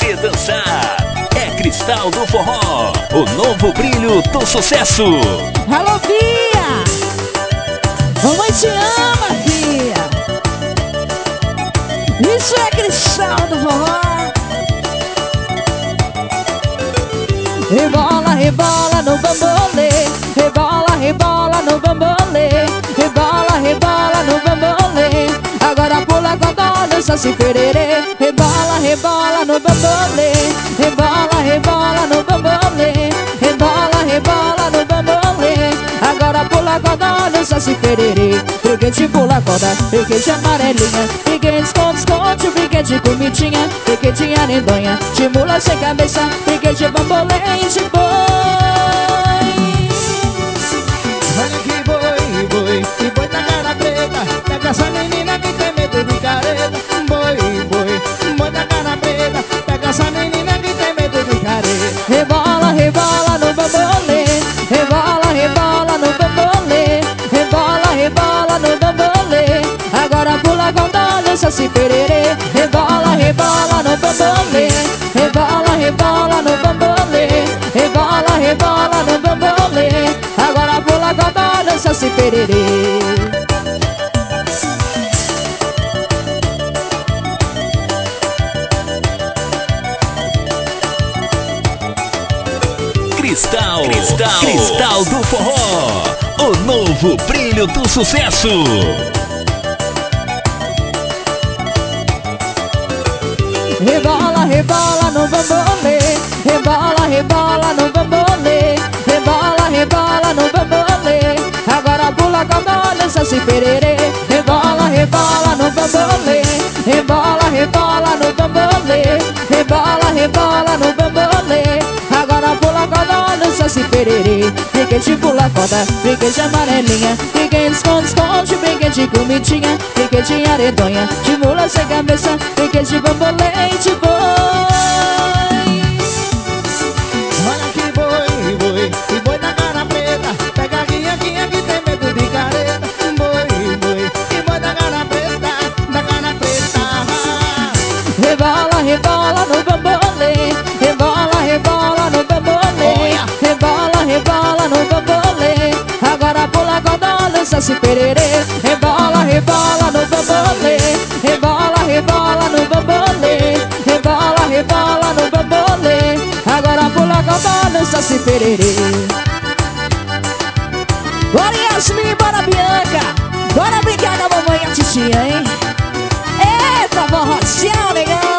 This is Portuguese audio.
você dançar. É Cristal do Forró, o novo brilho do sucesso. Alô, Fia! Mamãe te ama, Fia! Isso é Cristal do Forró. Rebola, rebola no bambolê. Rebola, rebola no bambolê. Rebola, rebola no bambolê. Agora pula com dó, dança se pererê. Rebola, rebola no bambolê. Rebola, rebola no bambolê. Rebola, rebola no bambolê. Agora pula com dó, dança se pererê. Brinquete pula corda, brinquete amarelinha. Brinquete esconde, brinquete comidinha. Brinquete arendonha, de mula sem cabeça. Brinquete bambolê e de boi. Olha que boi, boi, que boi da cara preta. Pega essa menina que tem medo de careta. Boi, boi, boi da cara preta. Pega essa menina que tem medo de careta. Rebola, rebola no bambolê. Rebola, rebola no bambolê. Rebola, rebola no bambolê. Agora pula com dó, dança se pererê. Rebola, rebola no bambolê. Rebola, rebola no bambolê. Rebola, rebola no bambolê. Agora pula com dó, dança se pererê. Cristal, Cristal, Cristal do Forró, o novo brilho do sucesso. Rebola, rebola no bambolê. Rebola, rebola no bambolê. Rebola, rebola no bambolê. Agora pula com dó, dança se pererê. Rebola, rebola no bambolê. Rebola, rebola no bambolê. Rebola, rebola no bambolê. Agora pula com dó, dança se pererê. Brinquete pula corda, brinquete amarelinha. Brinquete esconde, brinquete comidinha. Brinquete aredonha, de mula sem cabeça. Brinquete bambolê e de boi. Olha que boi, boi, que boi da cara preta. Pega a guinha que tem medo de careta. Boi, boi, que boi da cara preta. Da cara preta. Rebola, rebola no bambolê. Rebola, rebola no bambolê. Rebola, rebola no bambolê. Agora pula com dó, dança se pererê. Rebola, rebola no bambolê. Rebola, rebola no bambolê. Rebola, rebola no bambolê. Agora pula com dó, dança se pererê. Bora Yasmin, bora Bianca. Bora brincar da mamãe e a titia, hein? Eita, forró, negão.